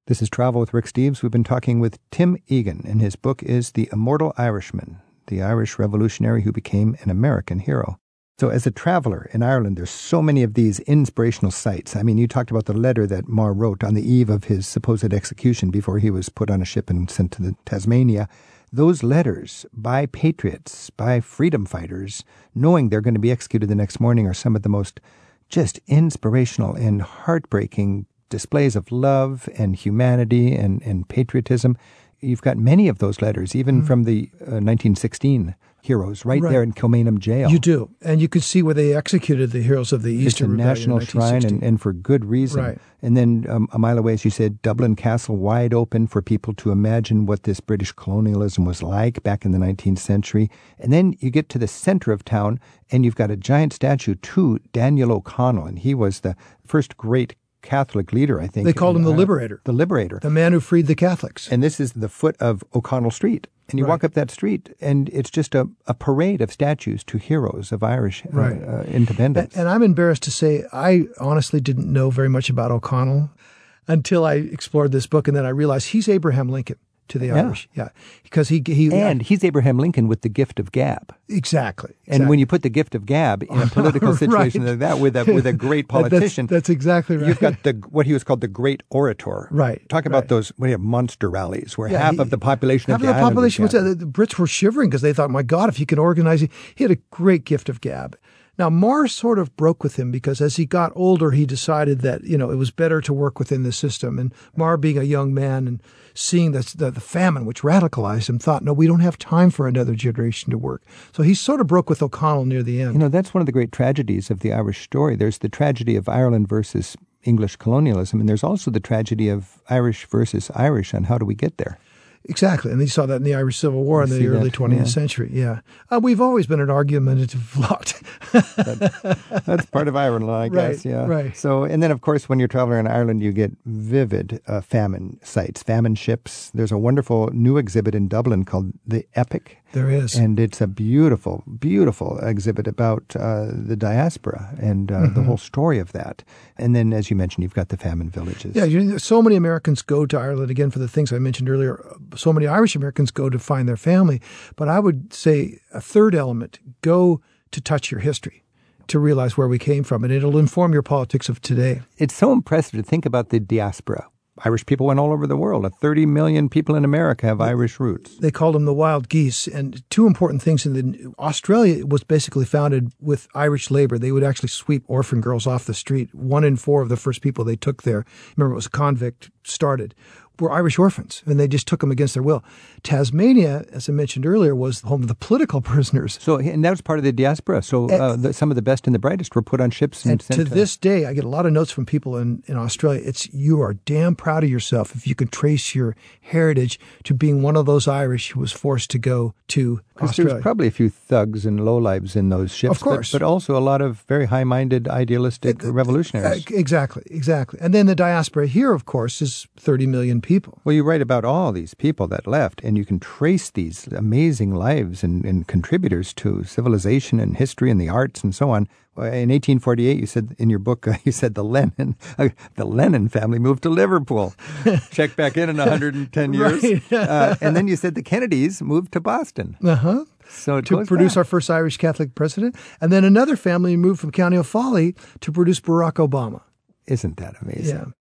This is Travel with Rick Steves. We've been talking with Tim Egan, and his book is The Immortal Irishman, the Irish revolutionary who became an American hero. So as a traveler in Ireland, there's so many of these inspirational sites. I mean, you talked about the letter that Marr wrote on the eve of his supposed execution before he was put on a ship and sent to Tasmania. Those letters by patriots, by freedom fighters, knowing they're going to be executed the next morning, are some of the most just inspirational and heartbreaking displays of love and humanity and patriotism. You've got many of those letters, even from the 1916 heroes, right there in Kilmainham Jail. You do. And you can see where they executed the heroes of the Easter Rebellion. It's a national shrine, and for good reason. Right. And then a mile away, as you said, Dublin Castle wide open for people to imagine what this British colonialism was like back in the 19th century. And then you get to the center of town, and you've got a giant statue to Daniel O'Connell, and he was the first great Catholic leader, I think. They called him the Liberator. The Liberator. The man who freed the Catholics. And this is the foot of O'Connell Street. And you walk up that street, and it's just a parade of statues to heroes of Irish independence. And I'm embarrassed to say I honestly didn't know very much about O'Connell until I explored this book, and then I realized he's Abraham Lincoln to the Irish. Yeah. Because he's Abraham Lincoln with the gift of gab. Exactly. And when you put the gift of gab in a political situation like that with a great politician, that's exactly right. You've got what he was called the great orator. Right. Talk about those monster rallies where half of the population of the island the Brits were shivering because they thought, my God, if he can organize it. He had a great gift of gab. Now, Marr sort of broke with him because as he got older, he decided that, it was better to work within the system. And Marr, being a young man and seeing the famine, which radicalized him, thought, no, we don't have time for another generation to work. So he sort of broke with O'Connell near the end. That's one of the great tragedies of the Irish story. There's the tragedy of Ireland versus English colonialism, and there's also the tragedy of Irish versus Irish on how do we get there. Exactly. And you saw that in the Irish Civil War in the early 20th century. Yeah. We've always been an argumentative lot. That's part of Ireland, I guess. Yeah. Right. So, and then, of course, when you're traveling in Ireland, you get vivid famine sites, famine ships. There's a wonderful new exhibit in Dublin called The Epic. There is. And it's a beautiful, beautiful exhibit about the diaspora and the whole story of that. And then, as you mentioned, you've got the famine villages. Yeah, so many Americans go to Ireland, again, for the things I mentioned earlier. So many Irish Americans go to find their family. But I would say a third element, go to touch your history, to realize where we came from. And it'll inform your politics of today. It's so impressive to think about the diaspora. Irish people went all over the world. 30 million people in America have Irish roots. They called them the wild geese. And two important things. Australia was basically founded with Irish labor. They would actually sweep orphan girls off the street. 1 in 4 of the first people they took there, remember it was a convict started, were Irish orphans, and they just took them against their will. Tasmania, as I mentioned earlier, was the home of the political prisoners. So, and that was part of the diaspora. So some of the best and the brightest were put on ships. And to this day, I get a lot of notes from people in Australia. You are damn proud of yourself if you can trace your heritage to being one of those Irish who was forced to go to Australia. There's probably a few thugs and lowlives in those ships. Of course. But also a lot of very high-minded, idealistic revolutionaries. Exactly. And then the diaspora here, of course, is 30 million people. Well, you write about all these people that left, and you can trace these amazing lives and contributors to civilization and history and the arts and so on. In 1848, you said in your book, the Lennon family moved to Liverpool. Check back in 110 years. Right. And then you said the Kennedys moved to Boston. Uh-huh. So to produce our first Irish Catholic president. And then another family moved from County Offaly to produce Barack Obama. Isn't that amazing? Yeah.